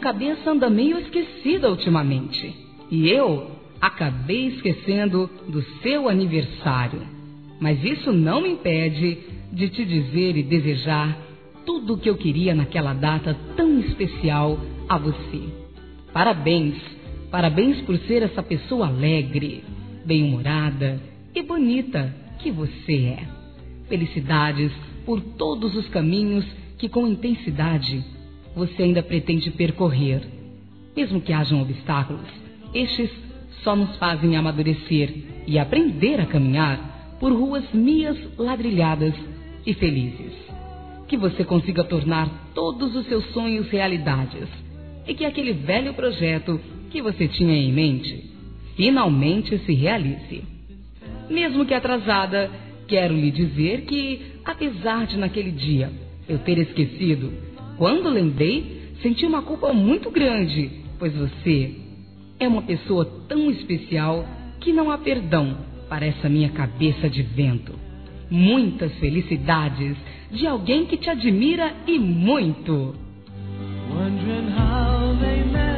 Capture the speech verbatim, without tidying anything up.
cabeça anda meio esquecida ultimamente. E eu acabei esquecendo do seu aniversário. Mas isso não me impede de te dizer e desejar tudo o que eu queria naquela data tão especial a você. Parabéns, parabéns por ser essa pessoa alegre, bem-humorada e bonita que você é. Felicidades por todos os caminhos que com intensidade você ainda pretende percorrer. Mesmo que hajam obstáculos, estes só nos fazem amadurecer e aprender a caminhar por ruas mias ladrilhadas e felizes. Que você consiga tornar todos os seus sonhos realidades e que aquele velho projeto que você tinha em mente finalmente se realize. Mesmo que atrasada, quero lhe dizer que, apesar de naquele dia eu ter esquecido, quando lembrei, senti uma culpa muito grande, pois você é uma pessoa tão especial que não há perdão para essa minha cabeça de vento. Muitas felicidades de alguém que te admira e muito. Wondering how they met.